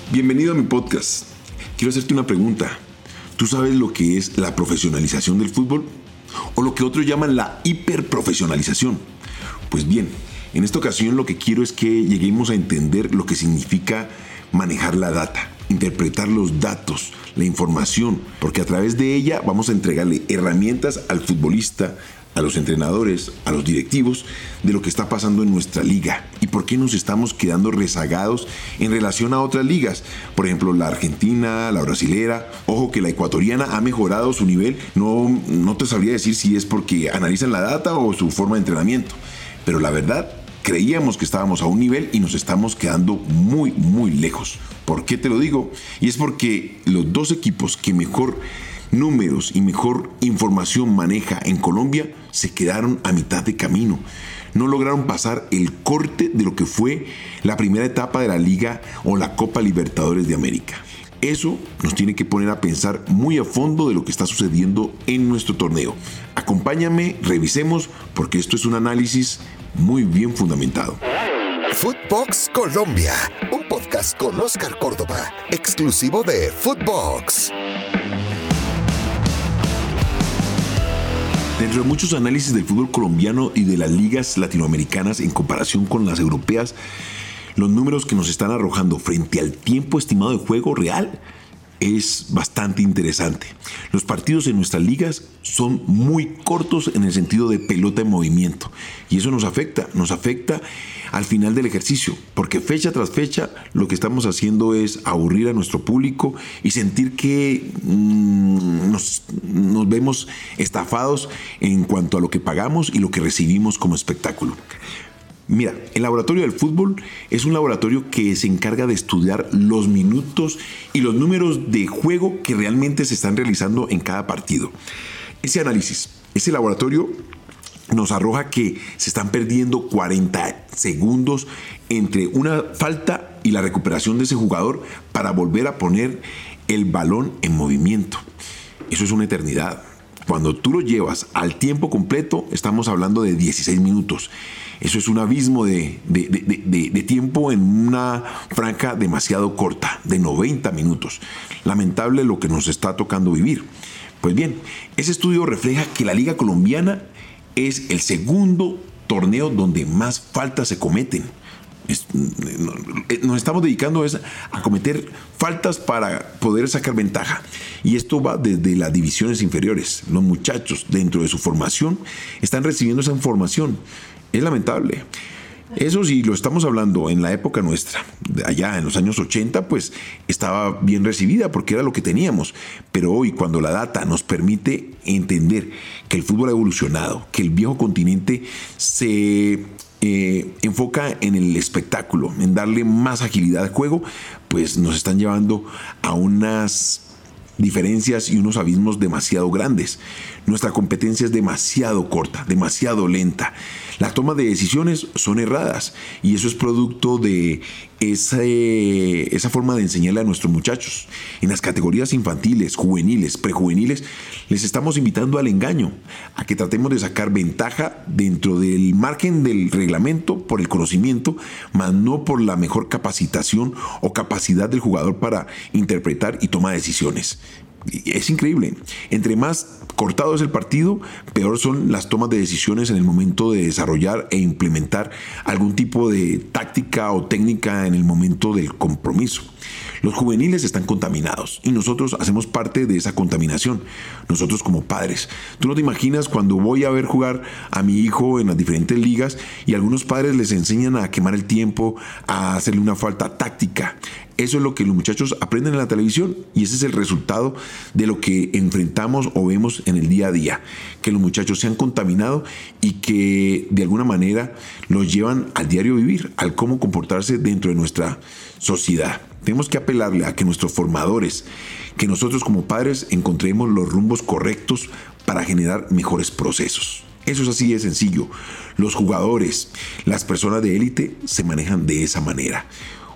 Bienvenido a mi podcast. Quiero hacerte una pregunta. ¿Tú sabes lo que es la profesionalización del fútbol? O lo que otros llaman la hiperprofesionalización. Pues bien, en esta ocasión lo que quiero es que lleguemos a entender lo que significa manejar la data, interpretar los datos, la información, porque a través de ella vamos a entregarle herramientas al futbolista, a los entrenadores, a los directivos, de lo que está pasando en nuestra liga y por qué nos estamos quedando rezagados en relación a otras ligas. Por ejemplo, la argentina, la brasilera. Ojo que la ecuatoriana ha mejorado su nivel. No te sabría decir si es porque analizan la data o su forma de entrenamiento. Pero la verdad, creíamos que estábamos a un nivel y nos estamos quedando muy, muy lejos. ¿Por qué te lo digo? Y es porque los dos equipos que mejor números y mejor información maneja en Colombia se quedaron a mitad de camino. No lograron pasar el corte de lo que fue la primera etapa de la Liga o la Copa Libertadores de América. Eso nos tiene que poner a pensar muy a fondo de lo que está sucediendo en nuestro torneo. Acompáñame, revisemos, porque esto es un análisis muy bien fundamentado. Footbox Colombia, un podcast con Oscar Córdoba, exclusivo de Footbox. Dentro de muchos análisis del fútbol colombiano y de las ligas latinoamericanas en comparación con las europeas, los números que nos están arrojando frente al tiempo estimado de juego real es bastante interesante. Los partidos en nuestras ligas son muy cortos en el sentido de pelota en movimiento y eso nos afecta al final del ejercicio, porque fecha tras fecha lo que estamos haciendo es aburrir a nuestro público y sentir que nos vemos estafados en cuanto a lo que pagamos y lo que recibimos como espectáculo. Mira, el laboratorio del fútbol es un laboratorio que se encarga de estudiar los minutos y los números de juego que realmente se están realizando en cada partido. Ese análisis, ese laboratorio nos arroja que se están perdiendo 40 segundos entre una falta y la recuperación de ese jugador para volver a poner el balón en movimiento. Eso es una eternidad. Cuando tú lo llevas al tiempo completo, estamos hablando de 16 minutos. Eso es un abismo de tiempo en una franja demasiado corta, de 90 minutos. Lamentable lo que nos está tocando vivir. Pues bien, ese estudio refleja que la Liga Colombiana es el segundo torneo donde más faltas se cometen. Nos estamos dedicando a cometer faltas para poder sacar ventaja. Y esto va desde las divisiones inferiores. Los muchachos, dentro de su formación, están recibiendo esa información. Es lamentable. Eso sí, lo estamos hablando en la época nuestra, allá en los años 80, pues estaba bien recibida porque era lo que teníamos. Pero hoy, cuando la data nos permite entender que el fútbol ha evolucionado, que el viejo continente se enfoca en el espectáculo, en darle más agilidad al juego, pues nos están llevando a unas diferencias y unos abismos demasiado grandes. Nuestra competencia es demasiado corta, demasiado lenta. Las tomas de decisiones son erradas y eso es producto de esa forma de enseñarle a nuestros muchachos. En las categorías infantiles, juveniles, prejuveniles, les estamos invitando al engaño, a que tratemos de sacar ventaja dentro del margen del reglamento por el conocimiento, más no por la mejor capacitación o capacidad del jugador para interpretar y tomar decisiones. Es increíble. Entre más cortado es el partido, peor son las tomas de decisiones en el momento de desarrollar e implementar algún tipo de táctica o técnica en el momento del compromiso. Los juveniles están contaminados y nosotros hacemos parte de esa contaminación. Nosotros como padres. Tú no te imaginas cuando voy a ver jugar a mi hijo en las diferentes ligas y algunos padres les enseñan a quemar el tiempo, a hacerle una falta táctica. Eso es lo que los muchachos aprenden en la televisión y ese es el resultado de lo que enfrentamos o vemos en el día a día. Que los muchachos se han contaminado y que de alguna manera los llevan al diario vivir, al cómo comportarse dentro de nuestra sociedad. Tenemos que apelarle a que nuestros formadores, que nosotros como padres encontremos los rumbos correctos para generar mejores procesos. Eso es así de sencillo. Los jugadores, las personas de élite se manejan de esa manera.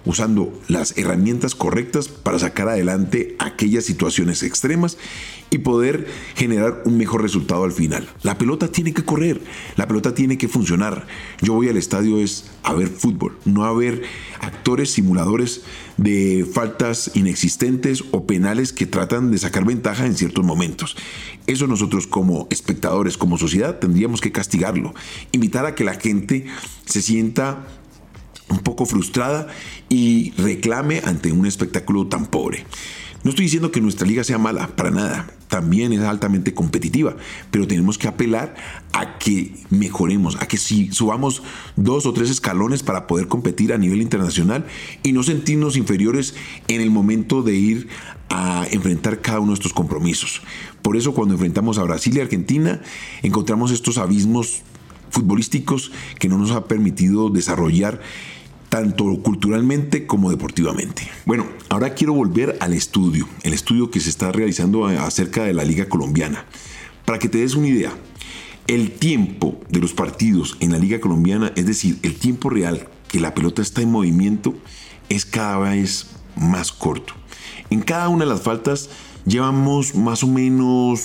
usando las herramientas correctas para sacar adelante aquellas situaciones extremas y poder generar un mejor resultado al final. La pelota tiene que correr, la pelota tiene que funcionar. Yo voy al estadio es a ver fútbol, no a ver actores simuladores de faltas inexistentes o penales que tratan de sacar ventaja en ciertos momentos. Eso nosotros como espectadores, como sociedad, tendríamos que castigarlo, invitar a que la gente se sienta un poco frustrada y reclame ante un espectáculo tan pobre. No estoy diciendo que nuestra liga sea mala, para nada. También es altamente competitiva, pero tenemos que apelar a que mejoremos, a que subamos 2 o 3 escalones para poder competir a nivel internacional y no sentirnos inferiores en el momento de ir a enfrentar cada uno de estos compromisos. Por eso cuando enfrentamos a Brasil y Argentina, encontramos estos abismos futbolísticos que no nos ha permitido desarrollar tanto culturalmente como deportivamente. Bueno, ahora quiero volver al estudio, el estudio que se está realizando acerca de la Liga Colombiana. Para que te des una idea, el tiempo de los partidos en la Liga Colombiana, es decir, el tiempo real que la pelota está en movimiento, es cada vez más corto. En cada una de las faltas llevamos más o menos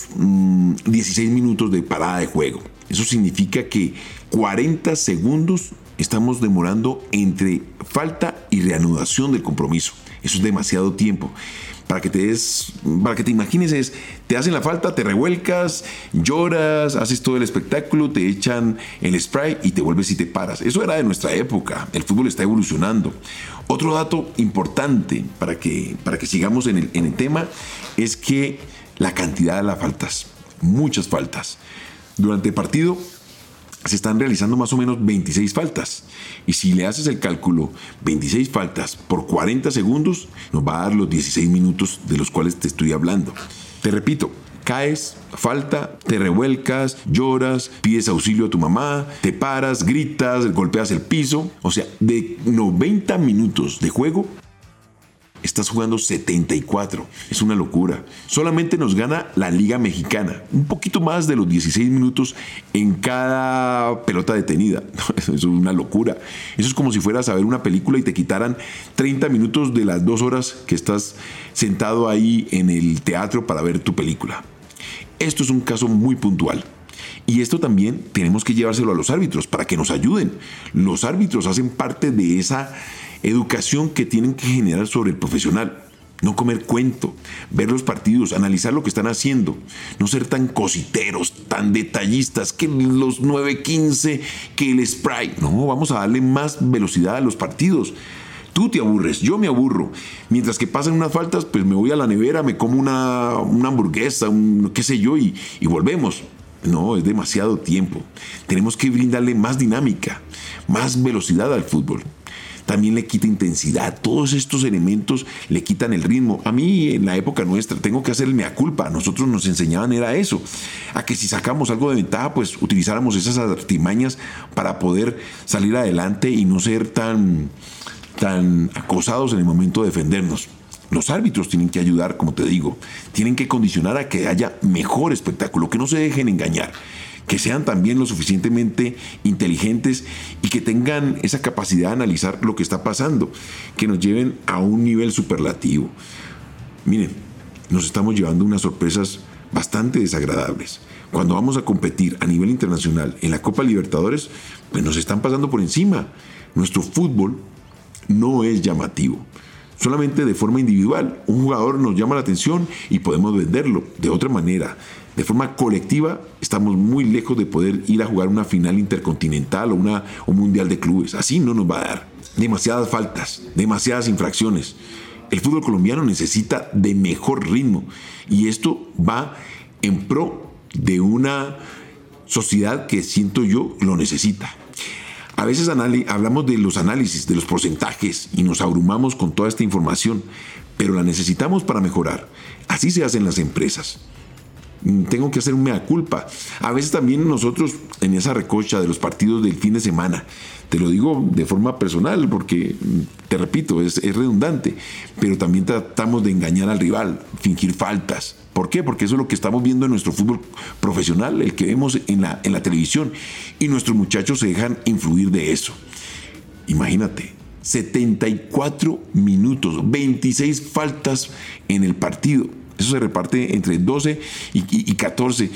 16 minutos de parada de juego. Eso significa que 40 segundos estamos demorando entre falta y reanudación del compromiso. Eso es demasiado tiempo. Para que te imagines te hacen la falta, te revuelcas, lloras, haces todo el espectáculo, te echan el spray y te vuelves y te paras. Eso era de nuestra época. El fútbol está evolucionando. Otro dato importante para que sigamos en el tema es que la cantidad de las faltas, muchas faltas. Durante el partido se están realizando más o menos 26 faltas. Y si le haces el cálculo, 26 faltas por 40 segundos, nos va a dar los 16 minutos de los cuales te estoy hablando. Te repito, caes, falta, te revuelcas, lloras, pides auxilio a tu mamá, te paras, gritas, golpeas el piso. O sea, de 90 minutos de juego, estás jugando 74. Es una locura. Solamente nos gana la Liga Mexicana. Un poquito más de los 16 minutos en cada pelota detenida. Eso es una locura. Eso es como si fueras a ver una película y te quitaran 30 minutos de las 2 horas que estás sentado ahí en el teatro para ver tu película. Esto es un caso muy puntual. Y esto también tenemos que llevárselo a los árbitros para que nos ayuden. Los árbitros hacen parte de esa educación que tienen que generar sobre el profesional. No comer cuento, ver los partidos, analizar lo que están haciendo, no ser tan cositeros, tan detallistas, que los 9-15, que el spray. No, vamos a darle más velocidad a los partidos. Tú te aburres, yo me aburro. Mientras que pasan unas faltas, pues me voy a la nevera, me como una hamburguesa, qué sé yo, y volvemos. No, es demasiado tiempo. Tenemos que brindarle más dinámica, más velocidad al fútbol. También le quita intensidad. Todos estos elementos le quitan el ritmo. A mí, en la época nuestra, tengo que hacer el mea culpa. A nosotros nos enseñaban era eso. A que si sacamos algo de ventaja, pues utilizáramos esas artimañas para poder salir adelante y no ser tan acosados en el momento de defendernos. Los árbitros tienen que ayudar, como te digo. Tienen que condicionar a que haya mejor espectáculo, que no se dejen engañar, que sean también lo suficientemente inteligentes y que tengan esa capacidad de analizar lo que está pasando, que nos lleven a un nivel superlativo. Miren, nos estamos llevando unas sorpresas bastante desagradables. Cuando vamos a competir a nivel internacional en la Copa Libertadores, pues nos están pasando por encima. Nuestro fútbol no es llamativo. Solamente de forma individual. Un jugador nos llama la atención y podemos venderlo. De otra manera, de forma colectiva, estamos muy lejos de poder ir a jugar una final intercontinental o un mundial de clubes. Así no nos va a dar. Demasiadas faltas, demasiadas infracciones. El fútbol colombiano necesita de mejor ritmo. Y esto va en pro de una sociedad que siento yo lo necesita. A veces hablamos de los análisis, de los porcentajes y nos abrumamos con toda esta información, pero la necesitamos para mejorar. Así se hacen las empresas. Tengo que hacer un mea culpa. A veces también nosotros en esa recocha de los partidos del fin de semana, te lo digo de forma personal porque, te repito, es redundante, pero también tratamos de engañar al rival, fingir faltas. ¿Por qué? Porque eso es lo que estamos viendo en nuestro fútbol profesional, el que vemos en la televisión, y nuestros muchachos se dejan influir de eso. Imagínate, 74 minutos, 26 faltas en el partido. Eso se reparte entre 12 y 14.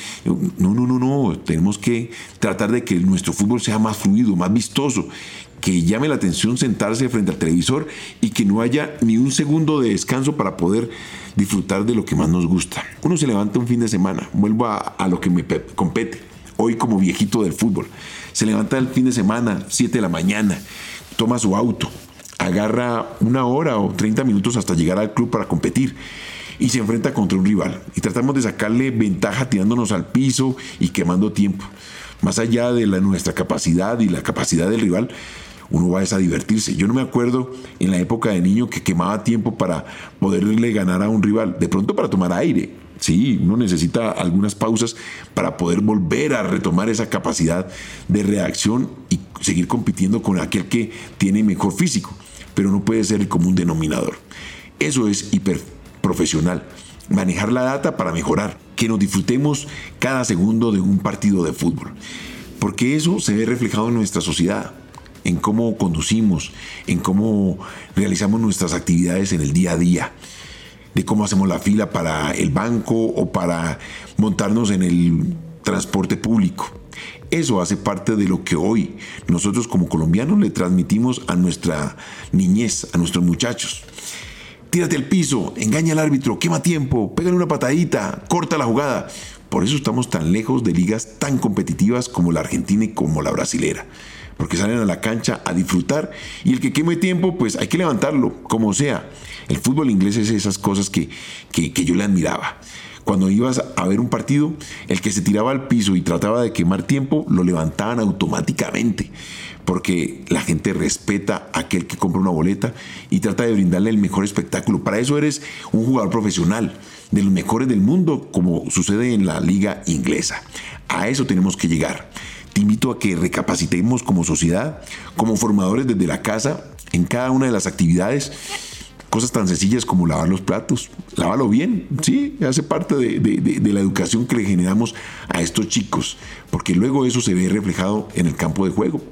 No. Tenemos que tratar de que nuestro fútbol sea más fluido, más vistoso, que llame la atención sentarse frente al televisor y que no haya ni un segundo de descanso para poder disfrutar de lo que más nos gusta. Uno se levanta un fin de semana, vuelvo a lo que me compete, hoy como viejito del fútbol. Se levanta el fin de semana, 7 de la mañana, toma su auto, agarra 1 hora o 30 minutos hasta llegar al club para competir y se enfrenta contra un rival. Y tratamos de sacarle ventaja tirándonos al piso y quemando tiempo. Más allá de nuestra capacidad y la capacidad del rival, uno va a divertirse. Yo no me acuerdo en la época de niño que quemaba tiempo para poderle ganar a un rival. De pronto para tomar aire. Sí, uno necesita algunas pausas para poder volver a retomar esa capacidad de reacción y seguir compitiendo con aquel que tiene mejor físico. Pero no puede ser el común denominador. Eso es hiperprofesional. Manejar la data para mejorar. Que nos disfrutemos cada segundo de un partido de fútbol. Porque eso se ve reflejado en nuestra sociedad. En cómo conducimos, en cómo realizamos nuestras actividades en el día a día, de cómo hacemos la fila para el banco o para montarnos en el transporte público. Eso hace parte de lo que hoy nosotros como colombianos le transmitimos a nuestra niñez, a nuestros muchachos. Tírate al piso, engaña al árbitro, quema tiempo, pégale una patadita, corta la jugada. Por eso estamos tan lejos de ligas tan competitivas como la argentina y como la brasilera. Porque salen a la cancha a disfrutar y el que queme tiempo, pues hay que levantarlo, como sea. El fútbol inglés es esas cosas que yo le admiraba. Cuando ibas a ver un partido, el que se tiraba al piso y trataba de quemar tiempo, lo levantaban automáticamente. Porque la gente respeta a aquel que compra una boleta y trata de brindarle el mejor espectáculo. Para eso eres un jugador profesional, de los mejores del mundo, como sucede en la liga inglesa. A eso tenemos que llegar. Te invito a que recapacitemos como sociedad, como formadores desde la casa, en cada una de las actividades. Cosas tan sencillas como lavar los platos. Lávalo bien, sí, hace parte de la educación que le generamos a estos chicos, porque luego eso se ve reflejado en el campo de juego.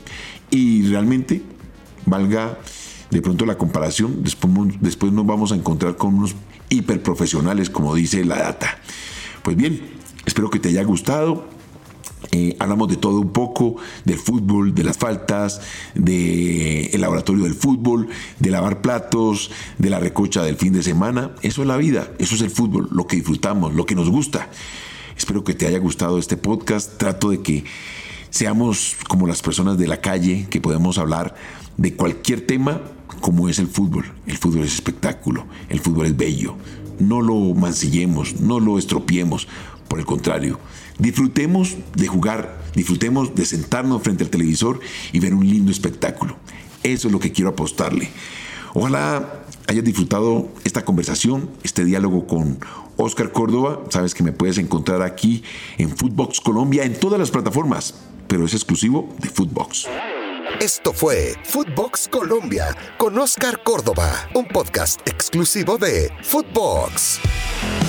Y realmente, valga de pronto la comparación, después nos vamos a encontrar con unos hiperprofesionales, como dice la data. Pues bien, espero que te haya gustado. Hablamos de todo un poco, del fútbol, de las faltas, del laboratorio del fútbol, de lavar platos, de la recocha del fin de semana. Eso es la vida, eso es el fútbol, lo que disfrutamos, lo que nos gusta. Espero que te haya gustado este podcast. Trato de que seamos como las personas de la calle, que podemos hablar de cualquier tema como es el fútbol. El fútbol es espectáculo, el fútbol es bello. No lo mancillemos, no lo estropeemos. Por el contrario, disfrutemos de jugar, disfrutemos de sentarnos frente al televisor y ver un lindo espectáculo. Eso es lo que quiero apostarle. Ojalá hayas disfrutado esta conversación, este diálogo con Oscar Córdoba. Sabes que me puedes encontrar aquí en Footbox Colombia, en todas las plataformas, pero es exclusivo de Footbox. Esto fue Footbox Colombia con Oscar Córdoba, un podcast exclusivo de Footbox.